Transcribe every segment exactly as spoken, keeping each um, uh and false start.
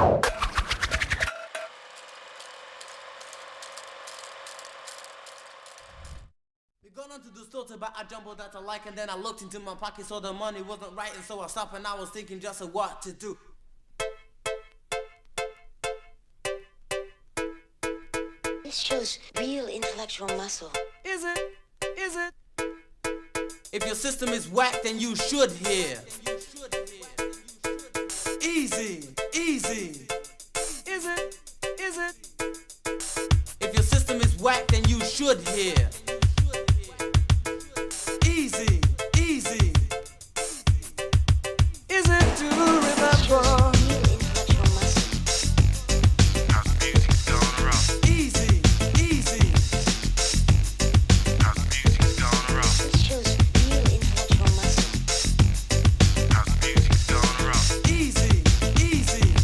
Gone on to the store to buy a jumbo that I like, and then I looked into my pocket, so the money wasn't right, and so I stopped and I was thinking just of what to do. This shows real intellectual muscle. Is it? Is it? If your system is whack, then you should hear. Easy, easy. Is it? Is it? If your system is whack, then you should hear. Easy, easy. Is it to remember? Easy, easy. This shows real intellectual muscle. Easy, easy.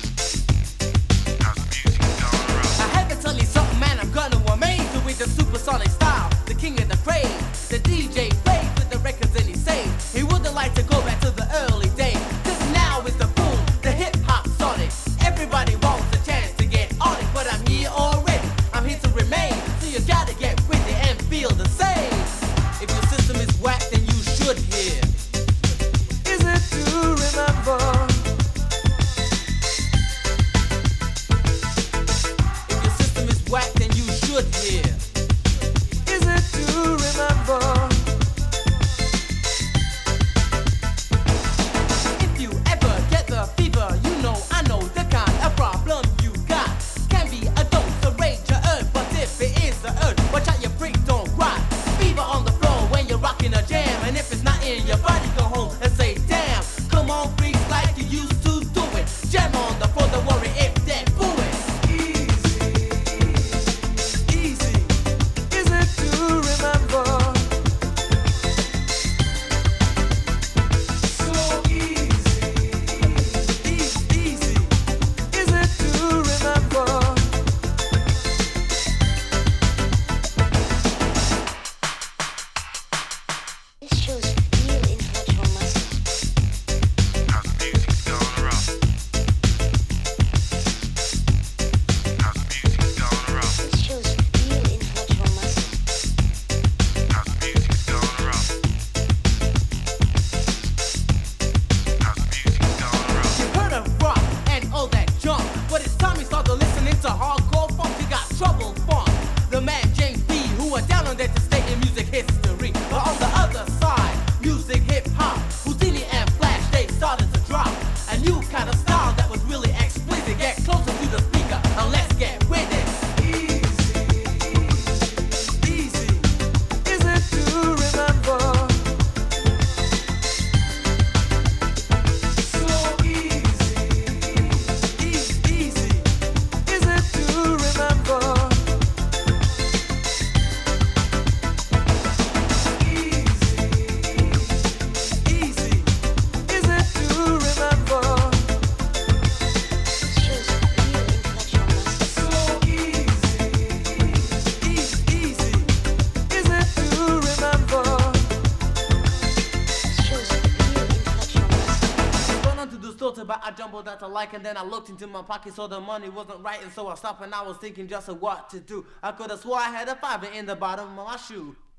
I had to tell you something, man, I'm gonna amaze you with the supersonic style, the king of the crave. The D J played with the records and he said he wouldn't like to go back to the early days. Cause now is the boom, the hip hop sonic. Everybody wants a chance to get on it, but I'm here already. I'm here to remain, so you gotta get with it and feel the same. If your system is whack, then you should hear. Is it to remember? If your system is whack, then you should hear. Is it to remember? If you ever get the fever, you know I know the kind of problem you got. Can be a dose of rage or urge, but if it is the urge, watch out your freak don't rot. Fever on the floor when you're rocking a jam, and if it's not in your body, go home and say damn. Come on, freaks, like you used to do it. Jam on the floor, don't worry if they're booing. Easy, is it to remember? So easy, easy, easy. Is it to remember? This shows real intellectual muscle. This shows real intellectual muscle. You heard of rock and all that junk, but it's time you start to listening to hardcore funk. You got Trouble Funk, the man James B, who are down on that to stay in music history. But on the other side, music hip hop, Houdini and Flash, they started to drop a new kind of style that was really explicit. Get closer to the speaker and let's get with it. Easy, easy. Is it to remember? So easy, easy, easy. Is it to remember? Easy, easy. Is it to remember? This shows real intellectual muscle. So easy, easy, easy. Is it to remember? This shows real intellectual muscle. Gone on to the store to buy a jumbo that I like, and then I looked into my pocket, so the money wasn't right, and so I stopped and I was thinking just of what to do. I could have swore I had a fiver in the bottom of my shoe.